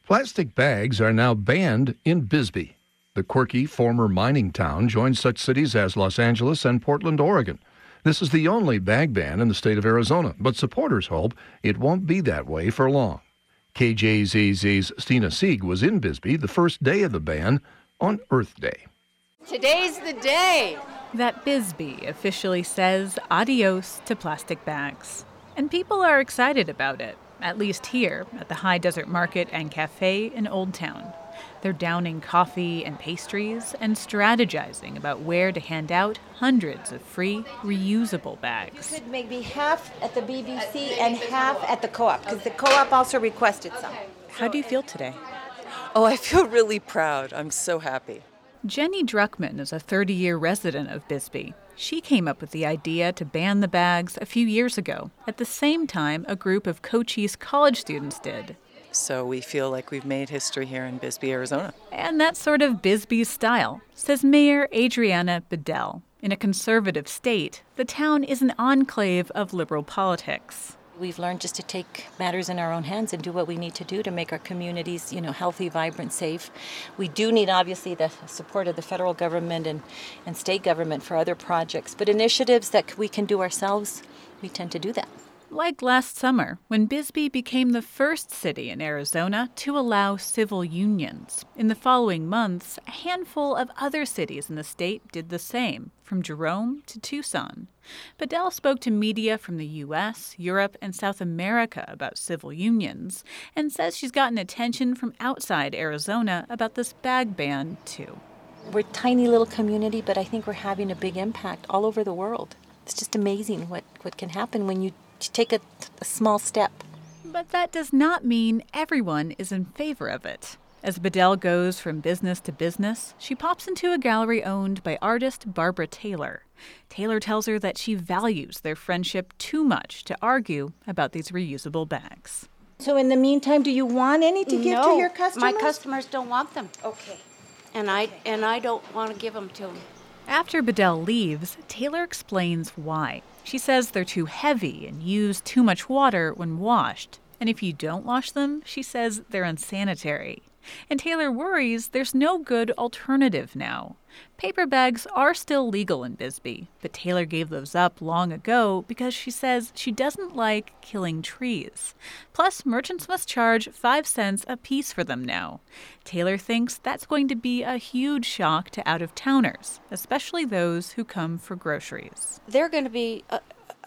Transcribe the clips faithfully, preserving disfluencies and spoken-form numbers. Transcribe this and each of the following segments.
Plastic bags are now banned in Bisbee. The quirky former mining town joins such cities as Los Angeles and Portland, Oregon. This is the only bag ban in the state of Arizona, but supporters hope it won't be that way for long. K J Z Z's Stina Sieg was in Bisbee the first day of the ban on Earth Day. Today's the day that Bisbee officially says adios to plastic bags. And people are excited about it, at least here at the High Desert Market and Cafe in Old Town. They're downing coffee and pastries and strategizing about where to hand out hundreds of free, reusable bags. You could maybe half at the B B C and half at the co-op, because the co-op also requested some. How do you feel today? Oh, I feel really proud. I'm so happy. Jenny Druckman is a thirty-year resident of Bisbee. She came up with the idea to ban the bags a few years ago, at the same time a group of Cochise college students did. So we feel like we've made history here in Bisbee, Arizona. And that's sort of Bisbee's style, says Mayor Adriana Bedell. In a conservative state, the town is an enclave of liberal politics. We've learned just to take matters in our own hands and do what we need to do to make our communities, you know, healthy, vibrant, safe. We do need, obviously, the support of the federal government and, and state government for other projects. But initiatives that we can do ourselves, we tend to do that. Like last summer, when Bisbee became the first city in Arizona to allow civil unions. In the following months, a handful of other cities in the state did the same, from Jerome to Tucson. Bedell spoke to media from the U S, Europe, and South America about civil unions, and says she's gotten attention from outside Arizona about this bag ban, too. We're a tiny little community, but I think we're having a big impact all over the world. It's just amazing what, what can happen when you take a, a small step. But that does not mean everyone is in favor of it. As Bedell goes from business to business, she pops into a gallery owned by artist Barbara Taylor. Taylor tells her that she values their friendship too much to argue about these reusable bags. So in the meantime, do you want any to give no, to your customers? My customers don't want them. Okay. And I and I don't want to give them to them. After Bedell leaves, Taylor explains why. She says they're too heavy and use too much water when washed. And if you don't wash them, she says they're unsanitary. And Taylor worries there's no good alternative now. Paper bags are still legal in Bisbee, but Taylor gave those up long ago because she says she doesn't like killing trees. Plus, merchants must charge five cents a piece for them now. Taylor thinks that's going to be a huge shock to out-of-towners, especially those who come for groceries. They're going to be uh,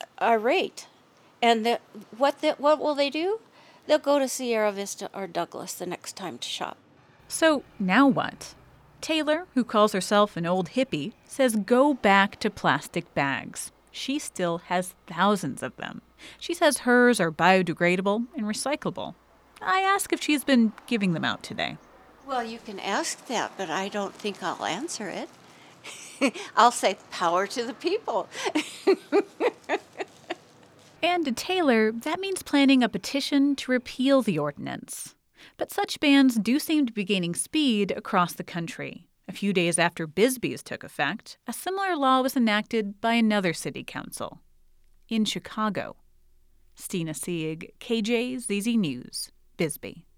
irate. And the, what the, what will they do? They'll go to Sierra Vista or Douglas the next time to shop. So now what? Taylor, who calls herself an old hippie, says go back to plastic bags. She still has thousands of them. She says hers are biodegradable and recyclable. I ask if she's been giving them out today. Well, you can ask that, but I don't think I'll answer it. I'll say power to the people. And to Taylor, that means planning a petition to repeal the ordinance. But such bans do seem to be gaining speed across the country. A few days after Bisbee's took effect, a similar law was enacted by another city council. In Chicago. Stina Sieg, K J Z Z News, Bisbee.